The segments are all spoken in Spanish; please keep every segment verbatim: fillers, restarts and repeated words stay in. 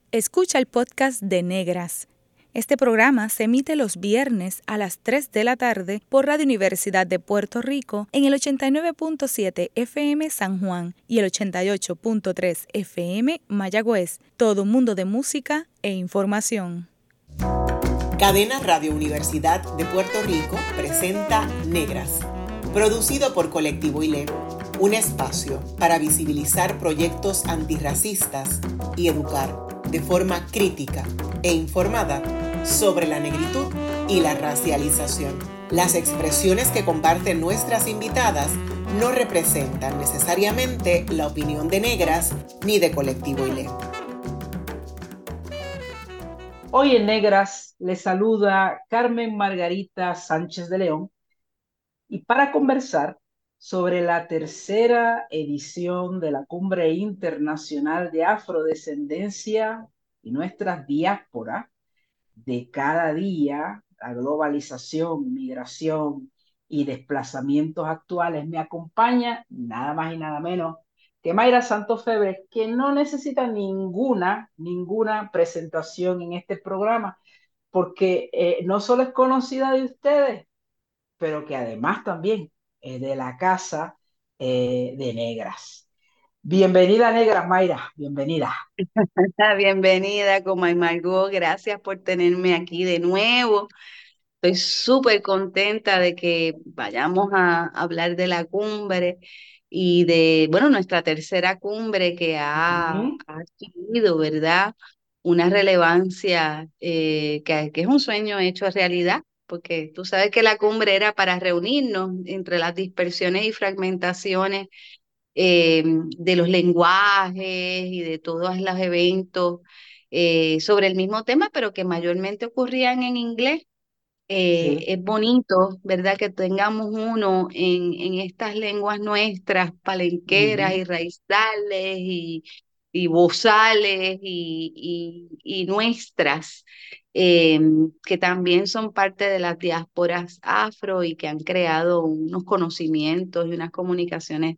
Escucha el podcast de Negras. Este programa se emite los viernes a las tres de la tarde por Radio Universidad de Puerto Rico en el ochenta y nueve punto siete F M San Juan y el ochenta y ocho punto tres F M Mayagüez. Todo un mundo de música e información. Cadena Radio Universidad de Puerto Rico presenta Negras, producido por Colectivo I L E, un espacio para visibilizar proyectos antirracistas y educar de forma crítica e informada sobre la negritud y la racialización. Las expresiones que comparten nuestras invitadas no representan necesariamente la opinión de Negras ni de Colectivo I L E. Hoy en Negras les saluda Carmen Margarita Sánchez de León y para conversar sobre la tercera edición de la Cumbre Internacional de Afrodescendencia y nuestras diásporas de cada día, la globalización, migración y desplazamientos actuales, me acompaña nada más y nada menos que Mayra Santos Febres, que no necesita ninguna, ninguna presentación en este programa, porque eh, no solo es conocida de ustedes, pero que además también es de la casa eh, de Negras. Bienvenida, Negras, Mayra, bienvenida. Bienvenida, como a Margot, gracias por tenerme aquí de nuevo. Estoy súper contenta de que vayamos a hablar de la cumbre y de, bueno, nuestra tercera cumbre que ha, Uh-huh. ha adquirido, ¿verdad? Una relevancia eh, que, que es un sueño hecho realidad, porque tú sabes que la cumbre era para reunirnos entre las dispersiones y fragmentaciones eh, de los lenguajes y de todos los eventos eh, sobre el mismo tema, pero que mayormente ocurrían en inglés. Eh, Sí. es bonito, ¿verdad?, que tengamos uno en, en estas lenguas nuestras, palenqueras Uh-huh. y raizales y, y bozales y, y, y nuestras, eh, que también son parte de las diásporas afro y que han creado unos conocimientos y unas comunicaciones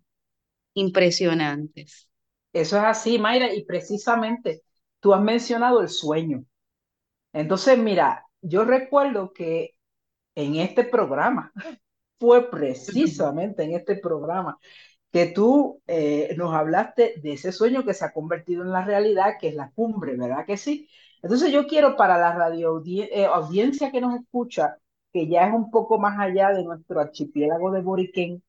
impresionantes. Eso es así, Mayra, y precisamente tú has mencionado el sueño. Entonces, mira, yo recuerdo que en este programa, fue precisamente en este programa que tú eh, nos hablaste de ese sueño que se ha convertido en la realidad, que es la cumbre, ¿verdad que sí? Entonces yo quiero para la radio audi eh, audiencia que nos escucha, que ya es un poco más allá de nuestro archipiélago de Boriquén,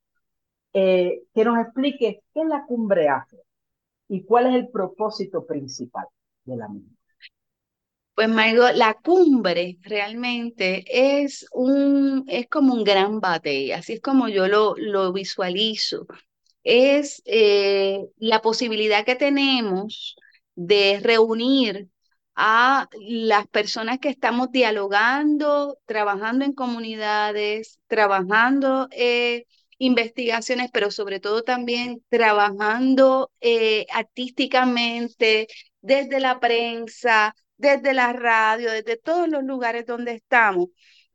eh, que nos explique qué es la cumbre afro y cuál es el propósito principal de la misma. Pues Margot, la cumbre realmente es un, es como un gran batey, así es como yo lo, lo visualizo. Es eh, la posibilidad que tenemos de reunir a las personas que estamos dialogando, trabajando en comunidades, trabajando eh, investigaciones, pero sobre todo también trabajando eh, artísticamente desde la prensa, desde la radio, desde todos los lugares donde estamos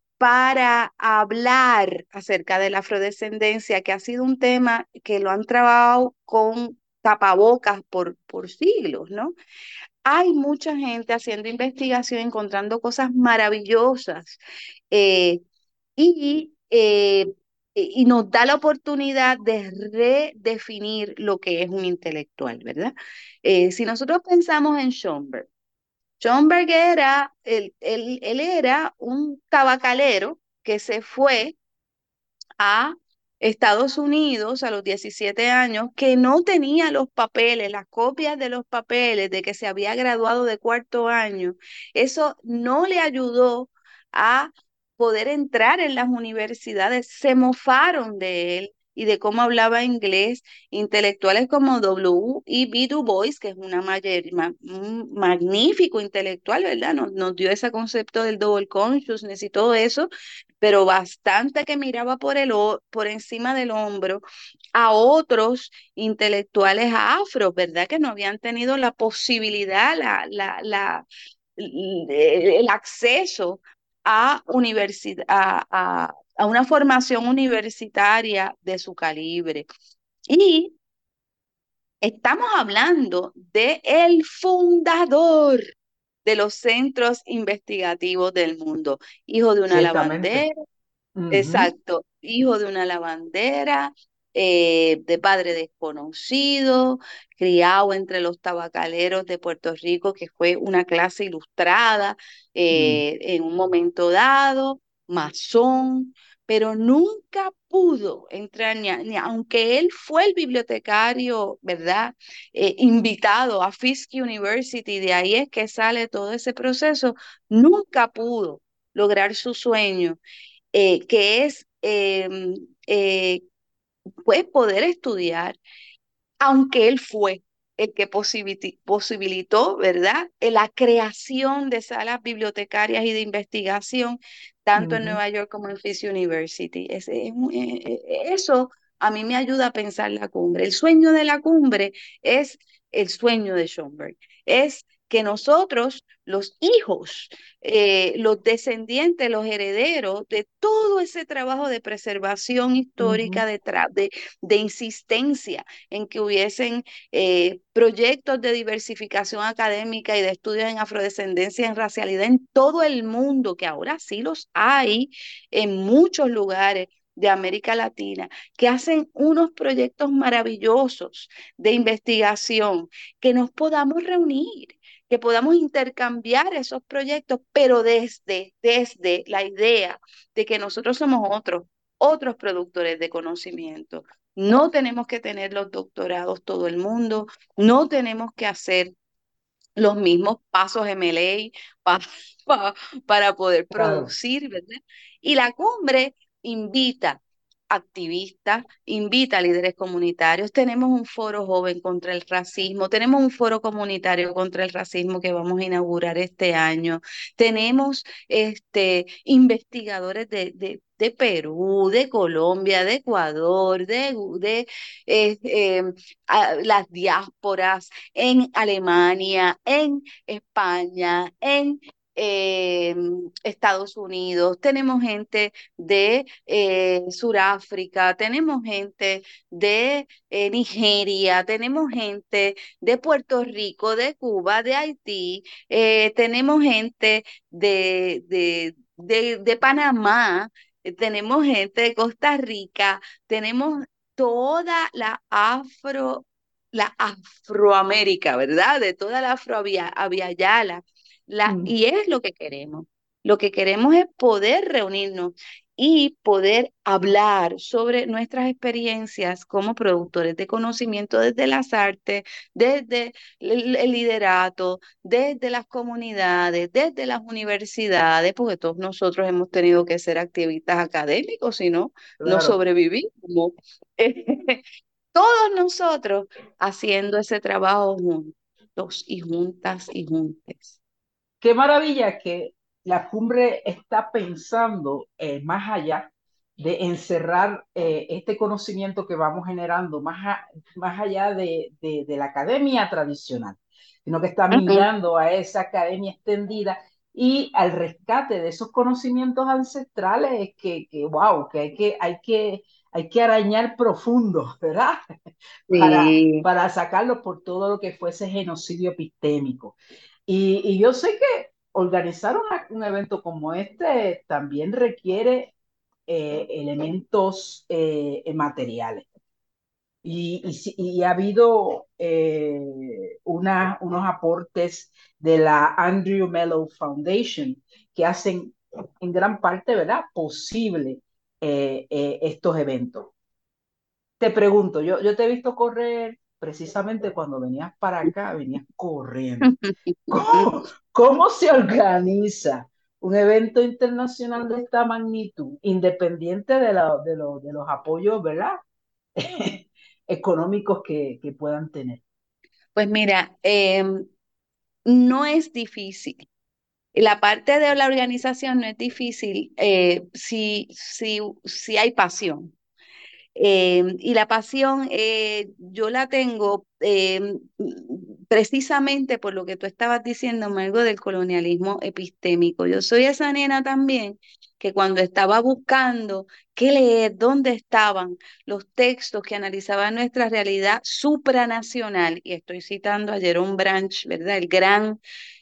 para hablar acerca de la afrodescendencia, que ha sido un tema que lo han trabajado con tapabocas por, por siglos, ¿no? Hay mucha gente haciendo investigación, encontrando cosas maravillosas eh, y, eh, y nos da la oportunidad de redefinir lo que es un intelectual, ¿verdad? Eh, si nosotros pensamos en Schomburg, Schomburg era, él, él, él era un tabacalero que se fue a Estados Unidos a los diecisiete años, que no tenía los papeles, las copias de los papeles de que se había graduado de cuarto año. Eso no le ayudó a poder entrar en las universidades. Se mofaron de él y de cómo hablaba inglés. Intelectuales como W E B. Du Bois, que es una mayor, ma, un magnífico intelectual, ¿verdad? Nos, nos dio ese concepto del double consciousness y todo eso, pero bastante que miraba por, el, por encima del hombro a otros intelectuales afro, ¿verdad? Que no habían tenido la posibilidad, la, la, la, el acceso a, universidad, a, a, a una formación universitaria de su calibre. Y estamos hablando de el fundador de los centros investigativos del mundo. Hijo de una Ciertamente. lavandera, Ujú, exacto, hijo de una lavandera, eh, de padre desconocido, criado entre los tabacaleros de Puerto Rico, que fue una clase ilustrada mm, eh, en un momento dado, masón, pero nunca pudo entrar, ni, a- ni a- aunque él fue el bibliotecario, ¿verdad? Eh, invitado a Fisk University, de ahí es que sale todo ese proceso, nunca pudo lograr su sueño, eh, que es em, eh, pues poder estudiar, aunque él fue el que posibiliti- posibilitó, ¿verdad?, Eh, la creación de salas bibliotecarias y de investigación, tanto en ujú, Nueva York como en Fisk University. Es- es un- eh, eh, eso a mí me ayuda a pensar la cumbre. El sueño de la cumbre es el sueño de Schomburg, es que nosotros, los hijos, eh, los descendientes, los herederos de todo ese trabajo de preservación histórica, ujú, de, tra- de, de insistencia en que hubiesen eh, proyectos de diversificación académica y de estudios en afrodescendencia, en racialidad en todo el mundo, que ahora sí los hay en muchos lugares de América Latina, que hacen unos proyectos maravillosos de investigación, que nos podamos reunir, que podamos intercambiar esos proyectos, pero desde, desde la idea de que nosotros somos otros, otros productores de conocimiento. No tenemos que tener los doctorados todo el mundo, no tenemos que hacer los mismos pasos M L A pa- pa- para poder claro. producir, ¿verdad? Y la cumbre invita activistas, invita a líderes comunitarios. Tenemos un foro joven contra el racismo, tenemos un foro comunitario contra el racismo que vamos a inaugurar este año. Tenemos este, investigadores de, de, de Perú, de Colombia, de Ecuador, de, de eh, eh, a- las diásporas en Alemania, en España, en eh, Estados Unidos, tenemos gente de eh, Suráfrica, tenemos gente de eh, Nigeria, tenemos gente de Puerto Rico, de Cuba, de Haití, eh, tenemos gente de, de, de, de Panamá, eh, tenemos gente de Costa Rica, tenemos toda la afro la Afroamérica, ¿verdad? De toda la Afroaviala. La, Mm, y es lo que queremos. Lo que queremos es poder reunirnos y poder hablar sobre nuestras experiencias como productores de conocimiento desde las artes, desde el, el liderato, desde las comunidades, desde las universidades, porque todos nosotros hemos tenido que ser activistas académicos, si no, no claro. sobrevivimos. Todos nosotros haciendo ese trabajo juntos y juntas y juntes. Qué maravilla que la cumbre está pensando eh, más allá de encerrar eh, este conocimiento que vamos generando más, a- más allá de, de, de la academia tradicional, sino que está Ujú. migrando a esa academia extendida y al rescate de esos conocimientos ancestrales que, que wow, que hay que, hay que, hay que arañar profundo, ¿verdad? Para, Sí. para sacarlos por todo lo que fuese genocidio epistémico. Y, y yo sé que organizar una- un evento como este también requiere eh, elementos eh, materiales. Y, y, sí- y ha habido eh, una- unos aportes de la Andrew Mellon Foundation que hacen en gran parte, ¿verdad?, posible eh, eh, estos eventos. Te pregunto, yo, yo te he visto correr precisamente cuando venías para acá, venías corriendo. ¿Cómo, cómo se organiza un evento internacional de esta magnitud, independiente de, la- de, lo- de los apoyos, ¿verdad? económicos que, que puedan tener? Pues mira, em, no es difícil. La parte de la organización no es difícil eh, si, si, si hay pasión. Eh, y la pasión eh, yo la tengo eh, precisamente por lo que tú estabas diciendo, algo del colonialismo epistémico. Yo soy esa nena también que cuando estaba buscando qué leer, dónde estaban los textos que analizaban nuestra realidad supranacional, y estoy citando a Jerome Branch, ¿verdad? El gran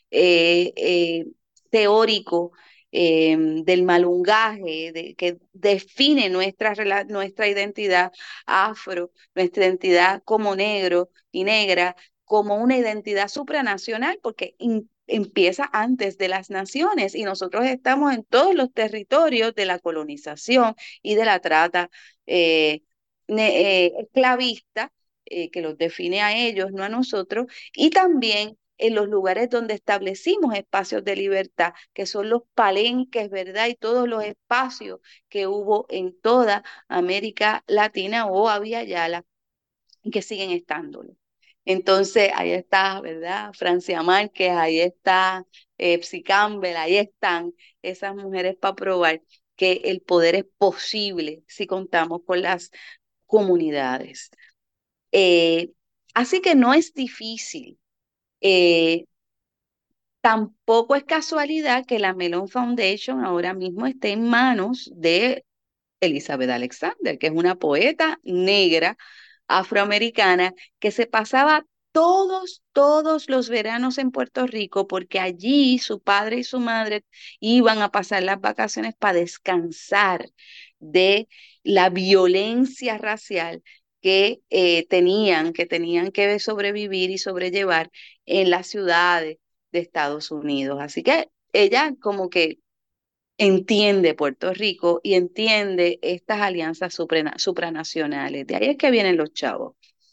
eh, eh, teórico eh, del malungaje, de, que define nuestra, nuestra identidad afro, nuestra identidad como negro y negra, como una identidad supranacional, porque in, empieza antes de las naciones y nosotros estamos en todos los territorios de la colonización y de la trata eh, ne, eh, esclavista, eh, que los define a ellos, no a nosotros, y también en los lugares donde establecimos espacios de libertad, que son los palenques, ¿verdad? Y todos los espacios que hubo en toda América Latina o Abya Yala, y que siguen estándolo. Entonces, ahí está, ¿verdad? Francia Márquez, ahí está eh, Psy Campbell, ahí están esas mujeres para probar que el poder es posible si contamos con las comunidades. Eh, así que no es difícil. Eh, Tampoco es casualidad que la Mellon Foundation ahora mismo esté en manos de Elizabeth Alexander, que es una poeta negra afroamericana que se pasaba todos, todos los veranos en Puerto Rico porque allí su padre y su madre iban a pasar las vacaciones para descansar de la violencia racial que eh, tenían, que tenían que sobrevivir y sobrellevar en las ciudades de Estados Unidos. Así que ella como que entiende Puerto Rico y entiende estas alianzas suprana, supranacionales. De ahí es que vienen los chavos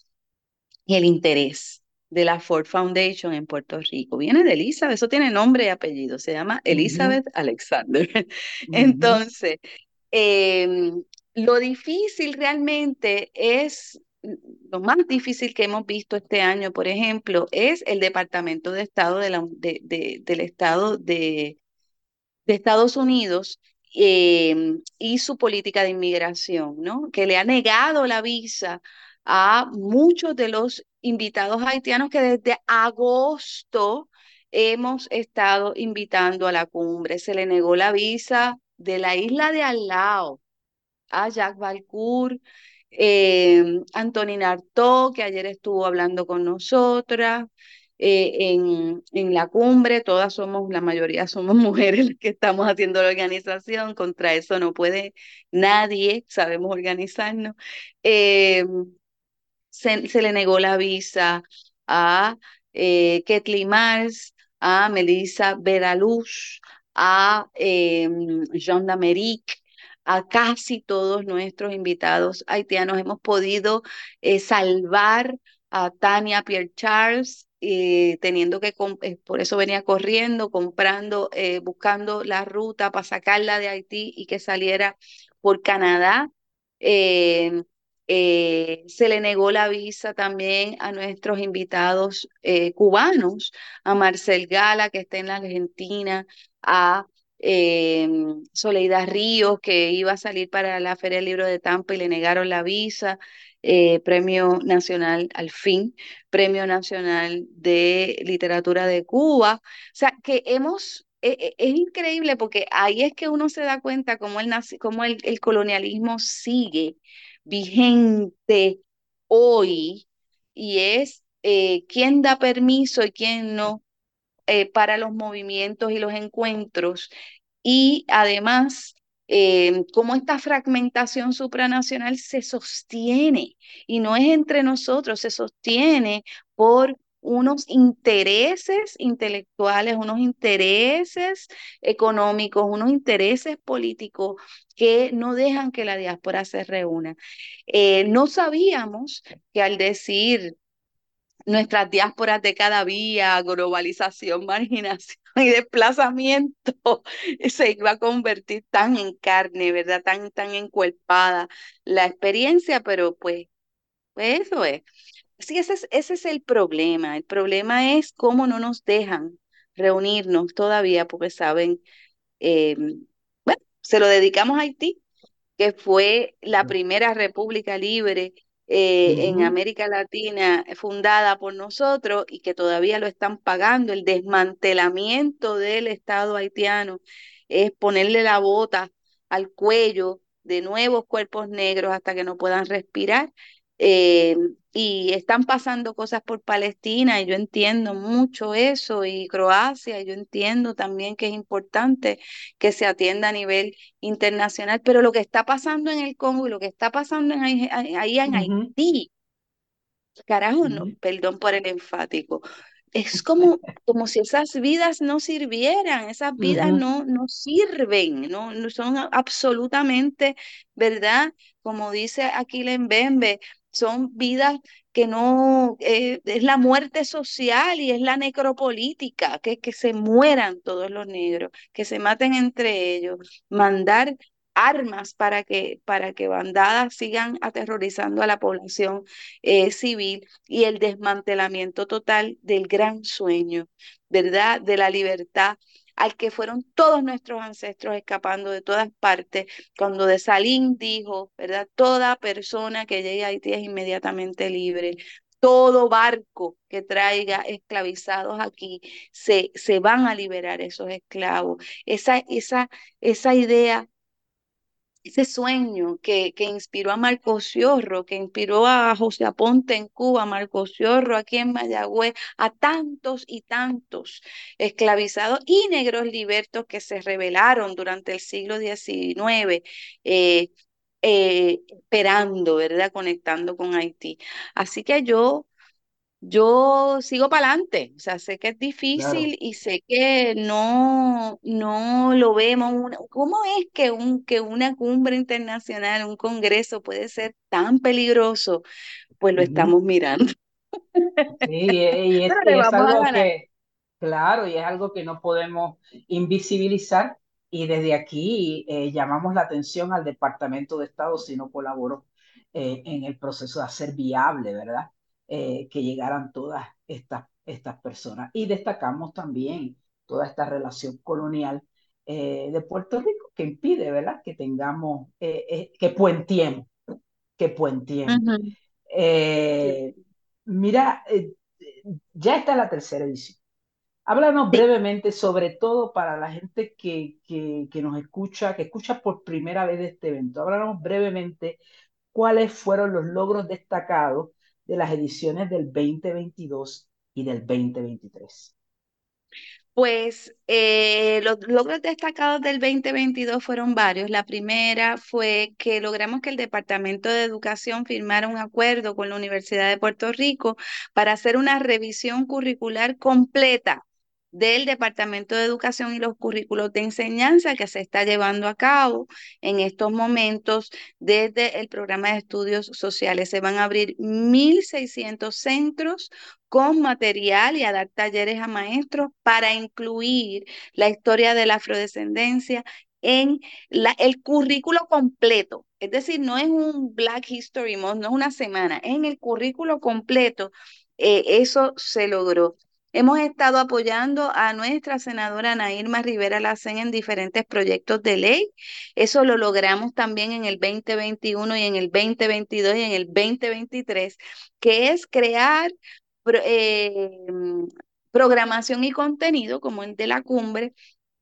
y el interés de la Ford Foundation en Puerto Rico. Viene de Elizabeth, eso tiene nombre y apellido, se llama Ujú, Elizabeth Alexander. ujú. Entonces, eh, lo difícil realmente es, lo más difícil que hemos visto este año, por ejemplo, es el Departamento de Estado de la, de, de, del Estado de de Estados Unidos eh, y su política de inmigración, ¿no? Que le ha negado la visa a muchos de los invitados haitianos que desde agosto hemos estado invitando a la cumbre. Se le negó la visa de la isla de al lado a Jacques Valcourt, eh, Antonin Artaud, que ayer estuvo hablando con nosotras, eh, en, en la cumbre, todas somos, la mayoría somos mujeres las que estamos haciendo la organización, contra eso no puede nadie, sabemos organizarnos. Eh, se, se le negó la visa a eh, Ketli Mars, a Melissa Beraluz, a eh, Jean D'Amérique, a casi todos nuestros invitados haitianos. Hemos podido eh, salvar a Tania Pierre Charles, eh, teniendo que, eh, por eso venía corriendo, comprando, eh, buscando la ruta para sacarla de Haití y que saliera por Canadá. Eh, eh, se le negó la visa también a nuestros invitados eh, cubanos, a Marcel Gala, que está en la Argentina, a eh, Soledad Ríos, que iba a salir para la Feria del Libro de Tampa y le negaron la visa, eh, Premio Nacional al fin, Premio Nacional de Literatura de Cuba. O sea, que hemos... e- e- Es increíble porque ahí es que uno se da cuenta cómo el, nazi- cómo el, el colonialismo sigue vigente hoy y es eh, quién da permiso y quién no eh, para los movimientos y los encuentros y además eh, cómo esta fragmentación supranacional se sostiene y no es entre nosotros, se sostiene por unos intereses intelectuales, unos intereses económicos, unos intereses políticos que no dejan que la diáspora se reúna. Eh, no sabíamos que al decir nuestras diásporas de cada día, globalización, marginación y desplazamiento, se iba a convertir tan en carne, ¿verdad? Tan, tan encuerpada la experiencia, pero pues, pues eso es. Sí, ese es, ese es el problema. El problema es cómo no nos dejan reunirnos todavía porque saben, eh, bueno, se lo dedicamos a Haití que fue la primera república libre eh, en Ujú. América Latina fundada por nosotros y que todavía lo están pagando. El desmantelamiento del Estado haitiano es ponerle la bota al cuello de nuevos cuerpos negros hasta que no puedan respirar. eh, y están pasando cosas por Palestina y yo entiendo mucho eso y Croacia, yo entiendo también que es importante que se atienda a nivel internacional, pero lo que está pasando en el Congo y lo que está pasando en, ahí ahí en Ujú, Haití, carajo, no, ujú, perdón por el enfático. Es como, como si esas vidas no sirvieran, esas vidas ujú, no, no sirven, no, no son a- absolutamente, ¿verdad? Como dice Aquiles Mbembe, son vidas que no, eh, es la muerte social y es la necropolítica, que, que se mueran todos los negros, que se maten entre ellos, mandar armas para que, para que bandadas sigan aterrorizando a la población eh, civil y el desmantelamiento total del gran sueño, ¿verdad? De la libertad al que fueron todos nuestros ancestros escapando de todas partes, cuando Dessalines dijo, ¿verdad? Toda persona que llegue a Haití es inmediatamente libre. Todo barco que traiga esclavizados aquí, se, se van a liberar esos esclavos. Esa, esa, esa idea, ese sueño que, que inspiró a Marcos Ciorro, que inspiró a José Aponte en Cuba, a Marcos Ciorro aquí en Mayagüez, a tantos y tantos esclavizados y negros libertos que se rebelaron durante el siglo diecinueve, eh, eh, esperando, ¿verdad? Conectando con Haití. Así que yo yo sigo para adelante, o sea, sé que es claro. difícil y sé que no, no lo vemos. una- ¿Cómo es que, un, que una cumbre internacional, un congreso puede ser tan peligroso? Pues lo Ujú. estamos mirando, Sí, y es, pero y le es vamos a algo ganar. que, claro, y es algo que no podemos invisibilizar y desde aquí eh, llamamos la atención al Departamento de Estado si no colaboró eh, en el proceso de hacer viable, ¿verdad? Eh, que llegaran todas estas, estas personas. Y destacamos también toda esta relación colonial eh, de Puerto Rico que impide, ¿verdad? Que tengamos, eh, eh, que puentiemos, que puentiemos. Ujú. Eh, Mira, eh, ya está la tercera edición. Háblanos Sí, brevemente, sobre todo para la gente que, que, que nos escucha, que escucha por primera vez de este evento. Háblanos brevemente cuáles fueron los logros destacados de las ediciones del veinte veintidós y del veinte veintitrés. pues eh, los logros destacados del dos mil veintidós fueron varios. La primera fue que logramos que el Departamento de Educación firmara un acuerdo con la Universidad de Puerto Rico para hacer una revisión curricular completa del Departamento de Educación y los currículos de enseñanza que se está llevando a cabo en estos momentos desde el programa de estudios sociales. Se van a abrir mil seiscientos centros con material y a dar talleres a maestros para incluir la historia de la afrodescendencia en la, el currículo completo. Es decir, no es un Black History Month, no es una semana, es en el currículo completo. Eh, eso se logró. Hemos estado apoyando a nuestra senadora Nairma Rivera Lacén en diferentes proyectos de ley. Eso lo logramos también en el dos mil veintiuno y en el dos mil veintidós y en el dos mil veintitrés, que es crear pro- eh, programación y contenido como el de la cumbre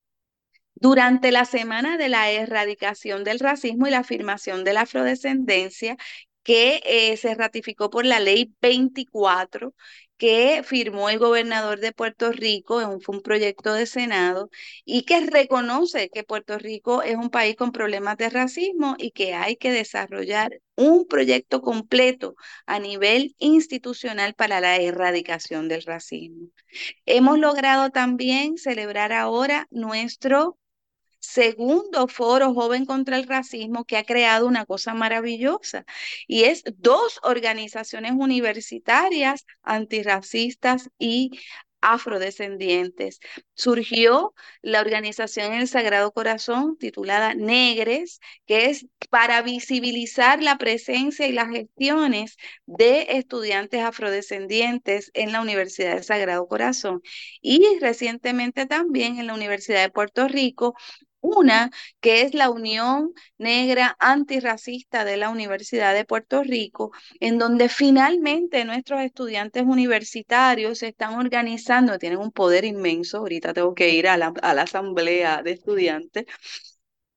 durante la semana de la erradicación del racismo y la afirmación de la afrodescendencia, que eh, se ratificó por la ley veinticuatro que firmó el gobernador de Puerto Rico, en un- fue un proyecto de Senado, y que reconoce que Puerto Rico es un país con problemas de racismo y que hay que desarrollar un proyecto completo a nivel institucional para la erradicación del racismo. Hemos logrado también celebrar ahora nuestro segundo foro joven contra el racismo, que ha creado una cosa maravillosa y es dos organizaciones universitarias antirracistas y afrodescendientes. Surgió la organización El Sagrado Corazón, titulada Negres, que es para visibilizar la presencia y las gestiones de estudiantes afrodescendientes en la Universidad del Sagrado Corazón. Y recientemente también en la Universidad de Puerto Rico, una que es la Unión Negra Antirracista de la Universidad de Puerto Rico, en donde finalmente nuestros estudiantes universitarios se están organizando, tienen un poder inmenso. Ahorita tengo que ir a la, a la asamblea de estudiantes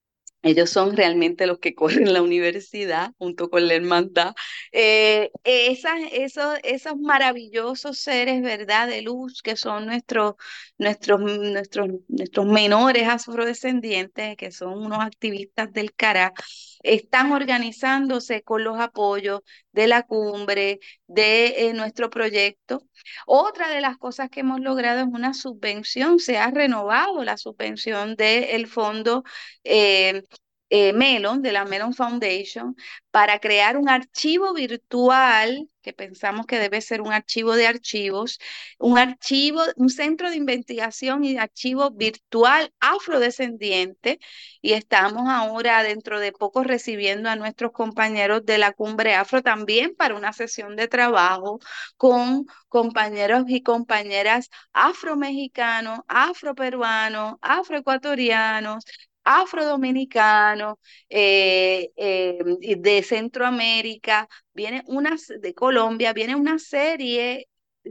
Ellos son realmente los que corren la universidad junto con la hermandad. Eh, esas, esos, esos maravillosos seres, ¿verdad? De luz que son nuestros, nuestros, nuestros, nuestros menores afrodescendientes, que son unos activistas del Cará, están organizándose con los apoyos de la cumbre, de eh, nuestro proyecto. Otra de las cosas que hemos logrado es una subvención, se ha renovado la subvención del fondo. eh, eh, Mellon, de la Mellon Foundation, para crear un archivo virtual, que pensamos que debe ser un archivo de archivos, un archivo, un centro de investigación y de archivo virtual afrodescendiente, y estamos ahora dentro de poco recibiendo a nuestros compañeros de la Cumbre Afro también para una sesión de trabajo con compañeros y compañeras afromexicanos, afroperuanos, afroecuatorianos, afrodominicano, eh, eh, y de Centroamérica, viene una, de Colombia, viene una serie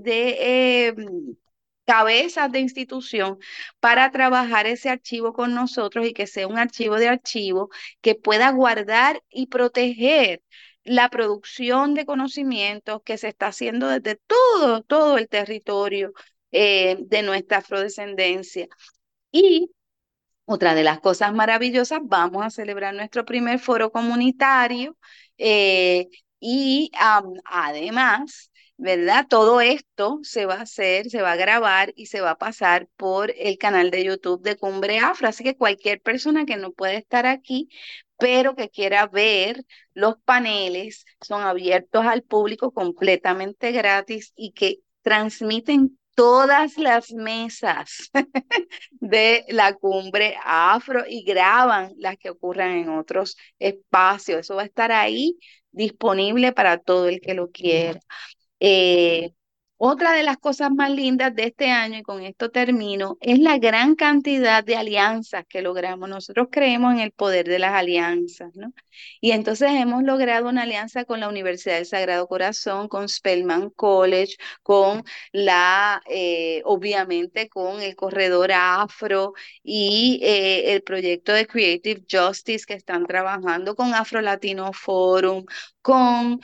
de eh, cabezas de institución para trabajar ese archivo con nosotros y que sea un archivo de archivo que pueda guardar y proteger la producción de conocimientos que se está haciendo desde todo, todo el territorio eh, de nuestra afrodescendencia. Y otra de las cosas maravillosas, vamos a celebrar nuestro primer foro comunitario eh, y am, además, ¿verdad? Todo esto se va a hacer, se va a grabar y se va a pasar por el canal de YouTube de Cumbre Afro. Así que cualquier persona que no puede estar aquí, pero que quiera ver los paneles, son abiertos al público completamente gratis y que transmiten todas las mesas de la cumbre afro y graban las que ocurran en otros espacios. Eso va a estar ahí disponible para todo el que lo quiera. Eh, Otra de las cosas más lindas de este año, y con esto termino, es la gran cantidad de alianzas que logramos. Nosotros creemos en el poder de las alianzas, ¿no? Y entonces hemos logrado una alianza con la Universidad del Sagrado Corazón, con Spelman College, con la, eh, obviamente, con el Corredor Afro y eh, el proyecto de Creative Justice que están trabajando con Afro Latino Forum, con...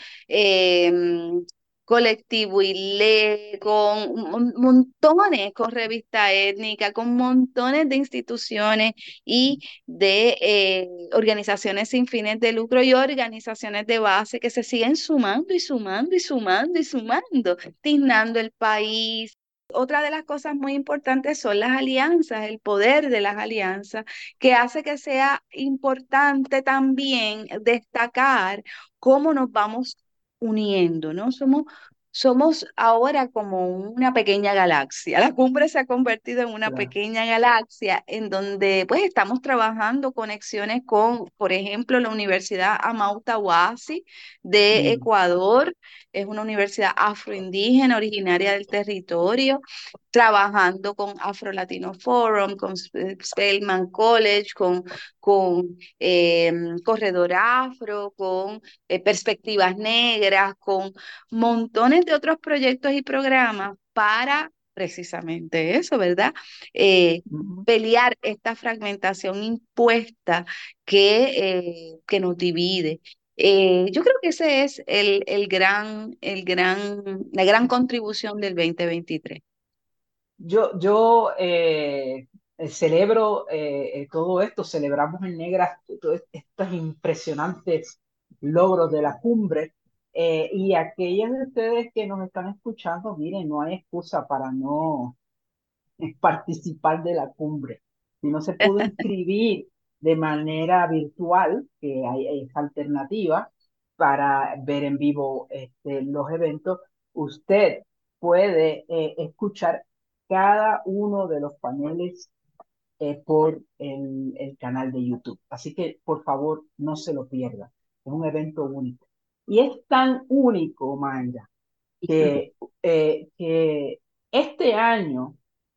em, Colectivo ILE, con mon- montones, con Revista Étnica, con montones de instituciones y de eh, organizaciones sin fines de lucro y organizaciones de base que se siguen sumando y sumando y sumando y sumando, tiznando el país. Otra de las cosas muy importantes son las alianzas, el poder de las alianzas, que hace que sea importante también destacar cómo nos vamos uniendo, ¿no? Somos, somos ahora como una pequeña galaxia. La cumbre se ha convertido en una Claro. pequeña galaxia en donde pues estamos trabajando conexiones con, por ejemplo, la Universidad Amauta Huasi de Mm, Ecuador. Es una universidad afroindígena originaria del territorio, trabajando con Afro Latino Forum, con Sp- Spelman College, con, con eh, Corredor Afro, con eh, Perspectivas Negras, con montones de otros proyectos y programas para precisamente eso, ¿verdad? Eh, ujú. Pelear esta fragmentación impuesta que, eh, que nos divide. Eh, yo creo que ese es el, el gran, el gran, la gran contribución del dos mil veintitrés. Yo, yo eh, eh, celebro eh, eh, todo esto, celebramos en Negras todos estos impresionantes logros de la cumbre. Eh, y aquellos de ustedes que nos están escuchando, miren, no hay excusa para no participar de la cumbre. Si no se pudo inscribir de manera virtual, que hay esa alternativa para ver en vivo este, los eventos, usted puede eh, escuchar cada uno de los paneles eh, por el, el canal de YouTube. Así que, por favor, no se lo pierda. Es un evento único. Y es tan único, Mayra, que, eh, que este año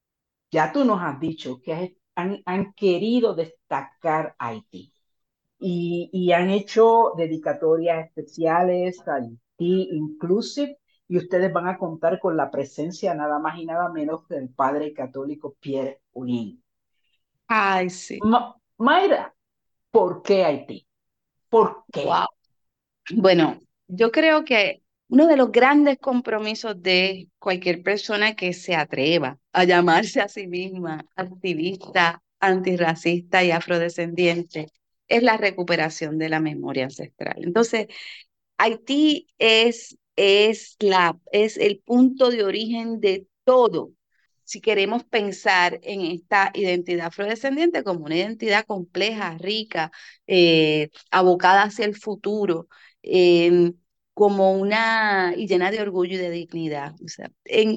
ya tú nos has dicho que has- han, han querido destacar Haití y, y han hecho dedicatorias especiales a Haití Inclusive, y ustedes van a contar con la presencia nada más y nada menos del padre católico Pierre Ulin. Ay, sí. Ma- Mayra, ¿Por qué Haití? ¿Por qué? Wow. Bueno, yo creo que uno de los grandes compromisos de cualquier persona que se atreva a llamarse a sí misma activista, antirracista y afrodescendiente es la recuperación de la memoria ancestral. Entonces, Haití es, es, la, es el punto de origen de todo. Si queremos pensar en esta identidad afrodescendiente como una identidad compleja, rica, eh, abocada hacia el futuro, eh, como una y llena de orgullo y de dignidad. O sea, en,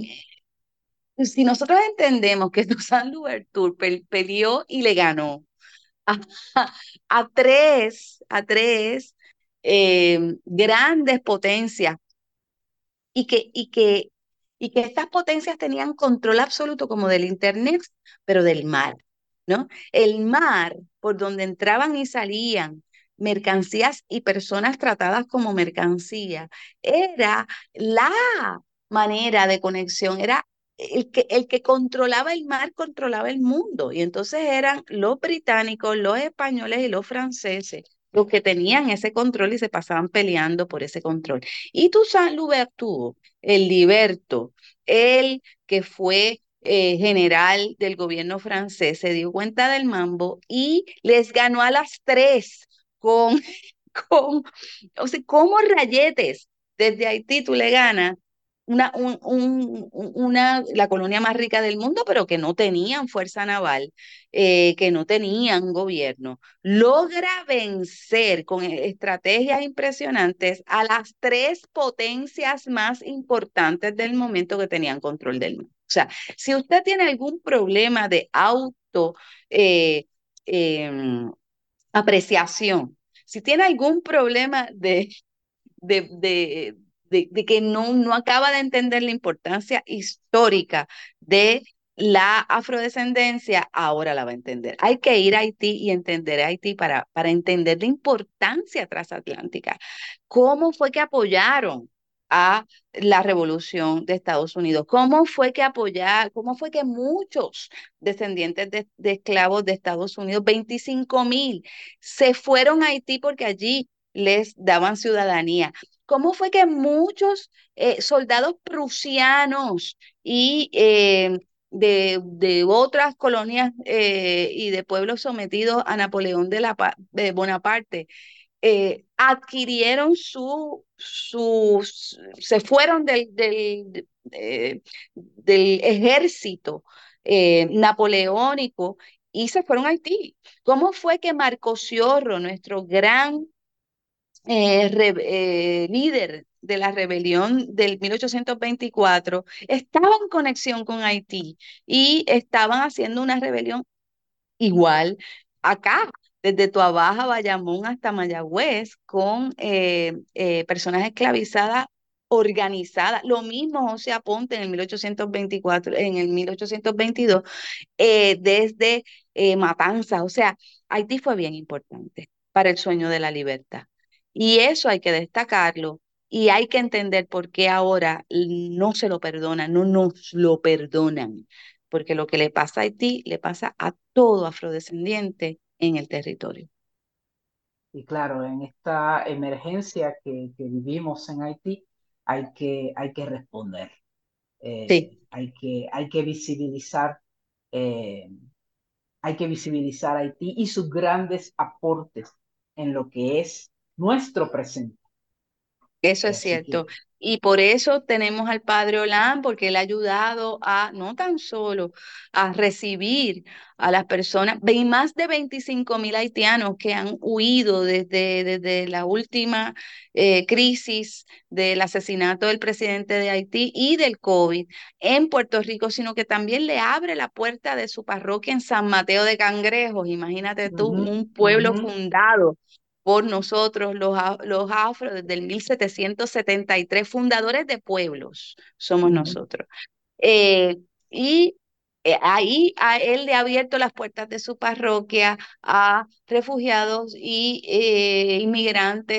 si nosotros entendemos que Toussaint Louverture pe peleó y le ganó a, a tres, a tres eh, grandes potencias y que, y que, y que estas potencias tenían control absoluto como del Internet, pero del mar, ¿no? El mar por donde entraban y salían mercancías y personas tratadas como mercancía, era la manera de conexión, era el que, el que controlaba el mar, controlaba el mundo. Y entonces eran los británicos, los españoles y los franceses los que tenían ese control y se pasaban peleando por ese control. Y Toussaint Louverture, el liberto, el que fue eh, general del gobierno francés, se dio cuenta del mambo y les ganó a las tres con, con o sea, como rayetes. Desde Haití tú le ganas una, un, un, una, la colonia más rica del mundo, pero que no tenían fuerza naval, eh, que no tenían gobierno. Logra vencer con estrategias impresionantes a las tres potencias más importantes del momento que tenían control del mundo. O sea, si usted tiene algún problema de auto eh, eh, apreciación, si tiene algún problema de de, de, de, de que no, no acaba de entender la importancia histórica de la afrodescendencia, ahora la va a entender. Hay que ir a Haití y entender a Haití para, para entender la importancia transatlántica. ¿Cómo fue que apoyaron a la revolución de Estados Unidos? ¿Cómo fue que apoyaron, cómo fue que muchos descendientes de, de esclavos de Estados Unidos, veinticinco mil, se fueron a Haití porque allí les daban ciudadanía? ¿Cómo fue que muchos eh, soldados prusianos y eh, de, de otras colonias eh, y de pueblos sometidos a Napoleón de, la, de Bonaparte eh, adquirieron su, sus, se fueron del, del, eh, del ejército eh, napoleónico y se fueron a Haití? ¿Cómo fue que Marco Ciorro, nuestro gran eh, re, eh, líder de la rebelión del mil ochocientos veinticuatro, estaba en conexión con Haití y estaban haciendo una rebelión igual acá, desde Toa Baja, Bayamón hasta Mayagüez, con eh, eh, personas esclavizadas organizadas? Lo mismo José Aponte en el mil ochocientos veinticuatro, en el mil ochocientos veintidós, eh, desde eh, Matanzas. O sea, Haití fue bien importante para el sueño de la libertad. Y eso hay que destacarlo y hay que entender por qué ahora no se lo perdonan, no nos lo perdonan, porque lo que le pasa a Haití le pasa a todo afrodescendiente en el territorio. Y claro, en esta emergencia que, que vivimos en Haití, hay que, hay que responder. Sí, Eh, hay que, hay que visibilizar, eh, hay que visibilizar Haití y sus grandes aportes en lo que es nuestro presente. eso es Así cierto. que Y por eso tenemos al padre Olan, porque él ha ayudado a no tan solo a recibir a las personas, ve- más de veinticinco mil haitianos que han huido desde, desde la última eh, crisis del asesinato del presidente de Haití y del COVID en Puerto Rico, sino que también le abre la puerta de su parroquia en San Mateo de Cangrejos. Imagínate tú, ujú, un pueblo ujú, fundado por nosotros, los, a- los afro, desde el mil setecientos setenta y tres, fundadores de pueblos, somos ujú. nosotros. Eh, y eh, ahí a él le ha abierto las puertas de su parroquia a refugiados y eh, inmigrantes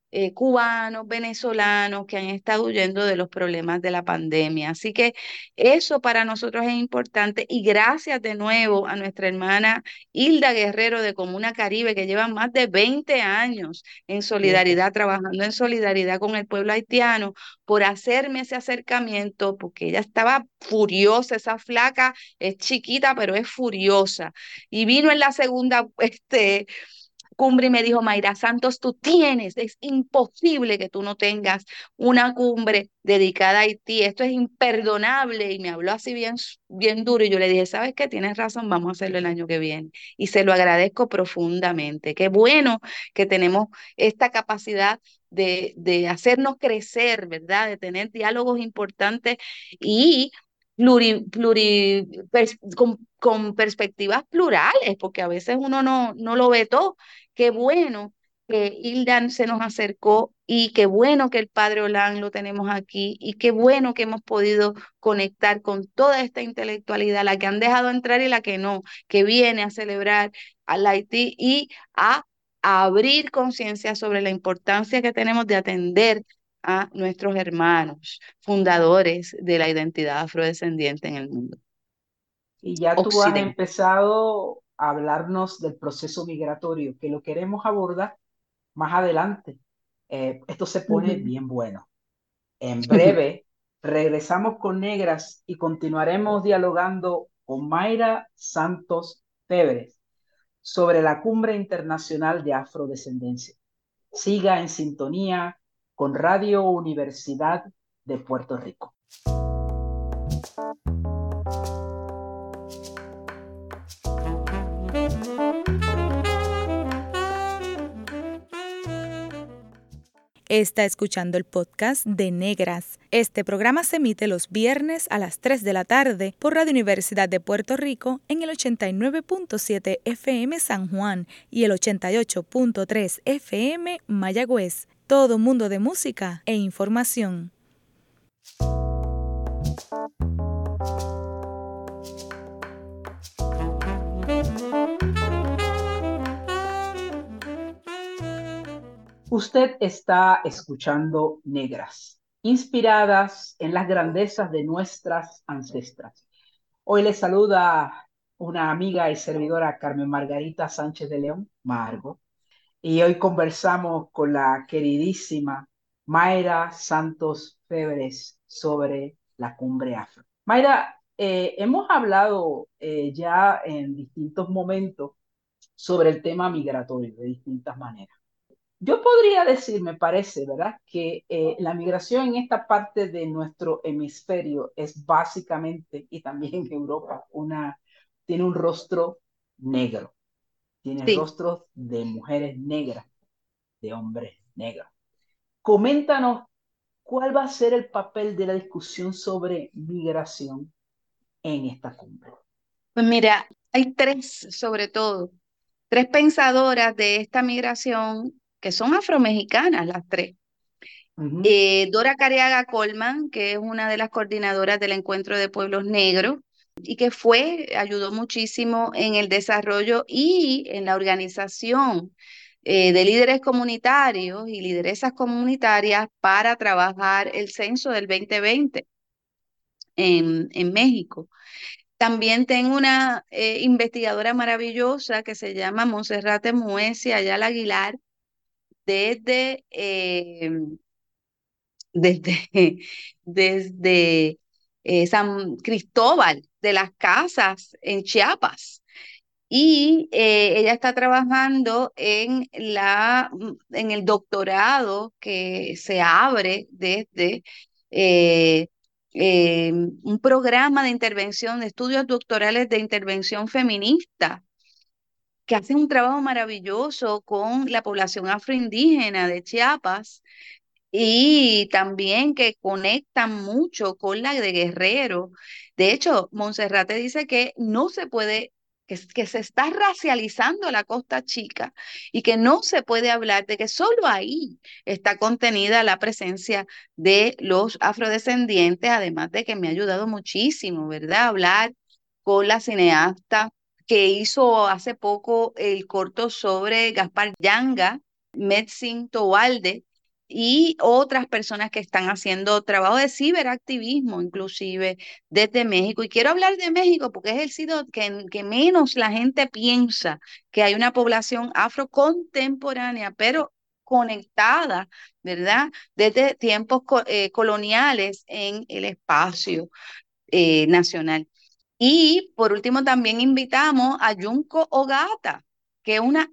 eh, cubanos, venezolanos que han estado huyendo de los problemas de la pandemia. Así que eso para nosotros es importante y gracias de nuevo a nuestra hermana Hilda Guerrero de Comuna Caribe, que lleva más de veinte años en Cierto. solidaridad, trabajando en solidaridad con el pueblo haitiano, por hacerme ese acercamiento, porque ella estaba furiosa, esa flaca es chiquita, pero es furiosa. Y vino en la segunda, este, cumbre y me dijo, Mayra Santos, tú tienes, es imposible que tú no tengas una cumbre dedicada a Haití, esto es imperdonable, y me habló así bien, bien duro, y yo le dije, ¿sabes qué? Tienes razón, vamos a hacerlo el año que viene, y se lo agradezco profundamente. Qué bueno que tenemos esta capacidad de, de hacernos crecer, ¿verdad? De tener diálogos importantes y pluri, pluri, pers- con, con perspectivas plurales, porque a veces uno no, no lo ve todo. Qué bueno que Hilda se nos acercó y qué bueno que el padre Olan lo tenemos aquí y qué bueno que hemos podido conectar con toda esta intelectualidad, la que han dejado entrar y la que no, que viene a celebrar al Haití y a, a abrir conciencia sobre la importancia que tenemos de atender a nuestros hermanos fundadores de la identidad afrodescendiente en el mundo Y ya tú has occidental. empezado a hablarnos del proceso migratorio, que lo queremos abordar más adelante. Eh, esto se pone Ujú. bien bueno. En breve regresamos con Negras y continuaremos dialogando con Mayra Santos Febres sobre la Cumbre Internacional de Afrodescendencia. Siga en sintonía con Radio Universidad de Puerto Rico. Está escuchando el podcast de Negras. Este programa se emite los viernes a las tres de la tarde por Radio Universidad de Puerto Rico en el ochenta y nueve punto siete F M San Juan y el ochenta y ocho punto tres F M Mayagüez. Todo mundo de música e información. Usted está escuchando Negras, inspiradas en las grandezas de nuestras ancestras. Hoy le saluda una amiga y servidora, Carmen Margarita Sánchez de León, Margo, y hoy conversamos con la queridísima Mayra Santos Febres sobre la cumbre afro. Mayra, eh, hemos hablado eh, ya en distintos momentos sobre el tema migratorio de distintas maneras. Yo podría decir, me parece, ¿verdad?, que eh, la migración en esta parte de nuestro hemisferio es básicamente, y también en Europa, una, tiene un rostro negro, tiene Sí. rostros de mujeres negras, de hombres negros. Coméntanos cuál va a ser el papel de la discusión sobre migración en esta cumbre. Pues mira, hay tres, sobre todo, tres pensadoras de esta migración que son afromexicanas, las tres. Uh-huh. Eh, Dora Cariaga Colman, que es una de las coordinadoras del Encuentro de Pueblos Negros y que fue, ayudó muchísimo en el desarrollo y en la organización eh, de líderes comunitarios y lideresas comunitarias para trabajar el censo del veinte veinte en, en México. También tengo una eh, investigadora maravillosa que se llama Monserrate Muesi Ayala Aguilar, desde, eh, desde, desde eh, San Cristóbal de las Casas en Chiapas. Y eh, ella está trabajando en, la, en el doctorado que se abre desde eh, eh, un programa de intervención, de estudios doctorales de intervención feminista, que hace un trabajo maravilloso con la población afroindígena de Chiapas y también que conectan mucho con la de Guerrero. De hecho, Monserrate dice que no se puede, que, que se está racializando la Costa Chica y que no se puede hablar de que solo ahí está contenida la presencia de los afrodescendientes, además de que me ha ayudado muchísimo, ¿verdad? Hablar con la cineasta que hizo hace poco el corto sobre Gaspar Yanga, Metzin Tobalde, y otras personas que están haciendo trabajo de ciberactivismo, inclusive desde México. Y quiero hablar de México porque es el sitio que, que menos la gente piensa que hay una población afrocontemporánea, pero conectada, ¿verdad? Desde tiempos co- eh, coloniales en el espacio eh, nacional. Y por último, también invitamos a Junko Ogata, que es una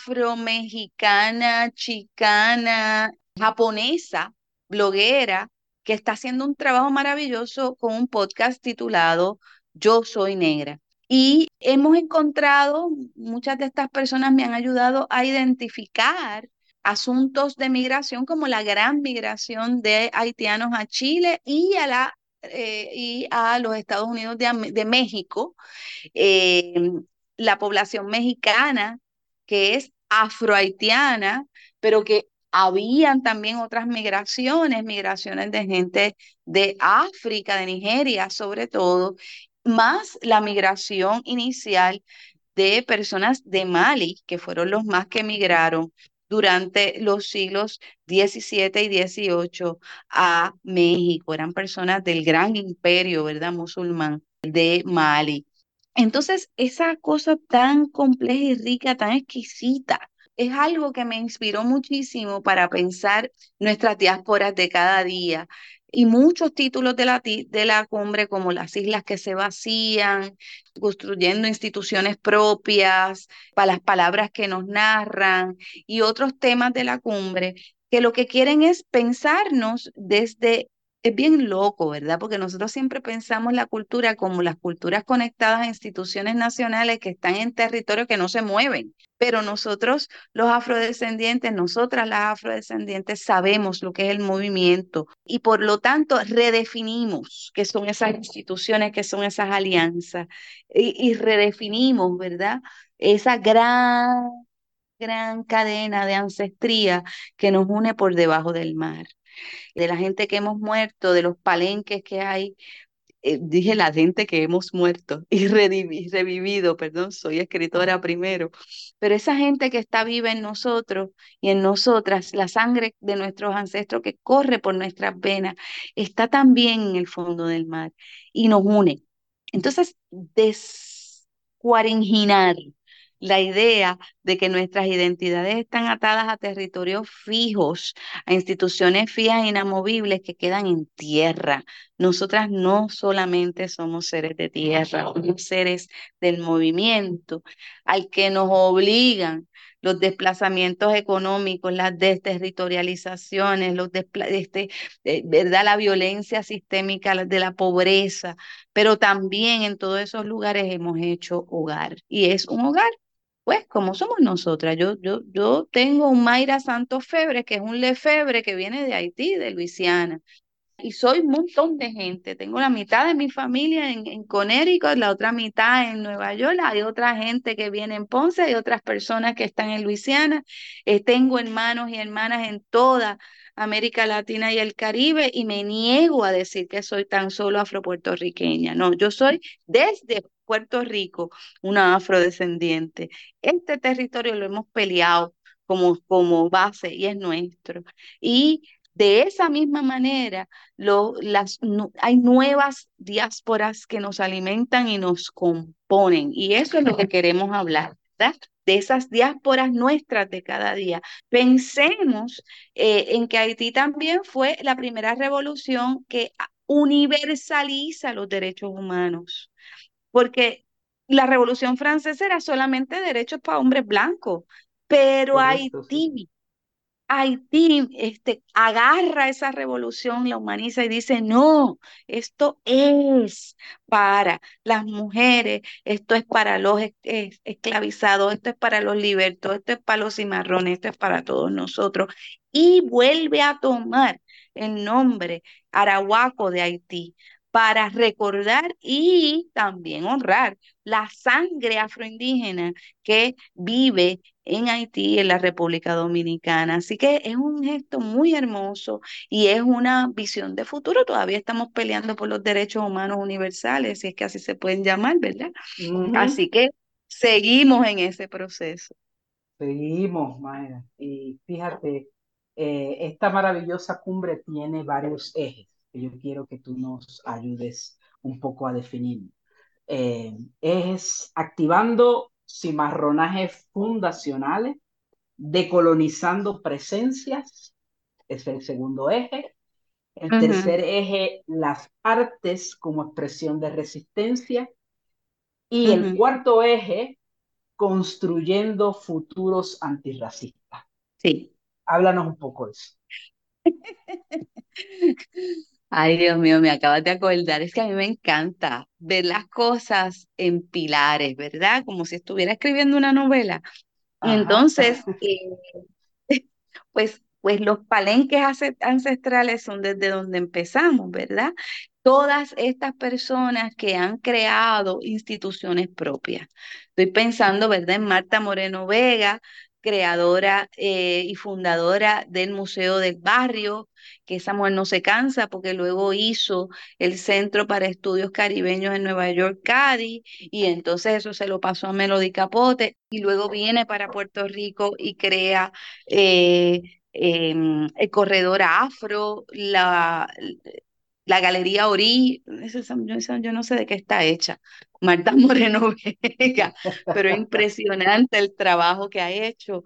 afromexicana, chicana, japonesa, bloguera, que está haciendo un trabajo maravilloso con un podcast titulado Yo Soy Negra. Y hemos encontrado, muchas de estas personas me han ayudado a identificar asuntos de migración como la gran migración de haitianos a Chile y a la eh, y a los Estados Unidos de, Am- de México, eh, la población mexicana que es afrohaitiana, pero que habían también otras migraciones, migraciones de gente de África, de Nigeria sobre todo, más la migración inicial de personas de Mali, que fueron los más que emigraron durante los siglos diecisiete y dieciocho a México. Eran personas del gran imperio, ¿verdad? Musulmán de Mali. Entonces, esa cosa tan compleja y rica, tan exquisita, es algo que me inspiró muchísimo para pensar nuestras diásporas de cada día. Y muchos títulos de la, ti- de la cumbre, como las islas que se vacían, construyendo instituciones propias, para las palabras que nos narran y otros temas de la cumbre, que lo que quieren es pensarnos desde, es bien loco, ¿verdad? Porque nosotros siempre pensamos la cultura como las culturas conectadas a instituciones nacionales que están en territorios que no se mueven. Pero nosotros, los afrodescendientes, nosotras las afrodescendientes, sabemos lo que es el movimiento y por lo tanto redefinimos qué son esas instituciones, qué son esas alianzas y, y redefinimos, ¿verdad? Esa gran, gran cadena de ancestría que nos une por debajo del mar, de la gente que hemos muerto, de los palenques que hay, eh, dije la gente que hemos muerto y redivi- revivido, perdón, soy escritora primero, pero esa gente que está viva en nosotros y en nosotras, la sangre de nuestros ancestros que corre por nuestras venas, está también en el fondo del mar y nos une. Entonces, descuarenginar la idea de que nuestras identidades están atadas a territorios fijos, a instituciones fijas e inamovibles que quedan en tierra. Nosotras no solamente somos seres de tierra, somos seres del movimiento al que nos obligan los desplazamientos económicos, las desterritorializaciones, los despla- este, eh, ¿verdad? La violencia sistémica la- de la pobreza, pero también en todos esos lugares hemos hecho hogar. Y es un hogar, pues, como somos nosotras. Yo, yo, yo tengo un Mayra Santos Febre, que es un Lefebre que viene de Haití, de Luisiana. Y soy un montón de gente. Tengo la mitad de mi familia en, en Connecticut, la otra mitad en Nueva York. Hay otra gente que viene en Ponce, hay otras personas que están en Luisiana. Eh, tengo hermanos y hermanas en toda América Latina y el Caribe y me niego a decir que soy tan solo afropuertorriqueña. No, yo soy desde Puerto Rico una afrodescendiente. Este territorio lo hemos peleado como, como base y es nuestro. Y de esa misma manera, lo, las, nu- hay nuevas diásporas que nos alimentan y nos componen. Y eso es lo que queremos hablar, ¿verdad? De esas diásporas nuestras de cada día. Pensemos eh, en que Haití también fue la primera revolución que a- universaliza los derechos humanos, porque la Revolución Francesa era solamente derechos para hombres blancos, pero Correcto, sí. Haití Haití este, agarra esa revolución, la humaniza y dice, no, esto es para las mujeres, esto es para los es- es- esclavizados, esto es para los libertos, esto es para los cimarrones, esto es para todos nosotros. Y vuelve a tomar el nombre Arahuaco de Haití para recordar y también honrar la sangre afroindígena que vive en Haití, en la República Dominicana. Así que es un gesto muy hermoso y es una visión de futuro. Todavía estamos peleando por los derechos humanos universales, si es que así se pueden llamar, ¿verdad? Ujú. Así que seguimos en ese proceso. Seguimos, Mayra. Y fíjate. eh, esta maravillosa cumbre tiene varios ejes que yo quiero que tú nos ayudes un poco a definir. Eh, es activando cimarronajes fundacionales, decolonizando presencias, es el segundo eje. El Ujú, tercer eje, las artes como expresión de resistencia. Y el ujú. cuarto eje, construyendo futuros antirracistas. Sí. Háblanos un poco de eso. Ay, Dios mío, me acabas de acordar. Es que a mí me encanta ver las cosas en pilares, ¿verdad? Como si estuviera escribiendo una novela. Y Ajá. entonces, eh, pues, pues los palenques ace- ancestrales son desde donde empezamos, ¿verdad? Todas estas personas que han creado instituciones propias. Estoy pensando, ¿verdad?, en Marta Moreno Vega, creadora eh, y fundadora del Museo del Barrio, que esa mujer no se cansa porque luego hizo el Centro para Estudios Caribeños en Nueva York, Cádiz, y entonces eso se lo pasó a Melody Capote, y luego viene para Puerto Rico y crea eh, em, el corredor afro, la, la Galería Ori, esa- esa- yo, esa- yo no sé de qué está hecha, Marta Moreno Vega, pero es impresionante el trabajo que ha hecho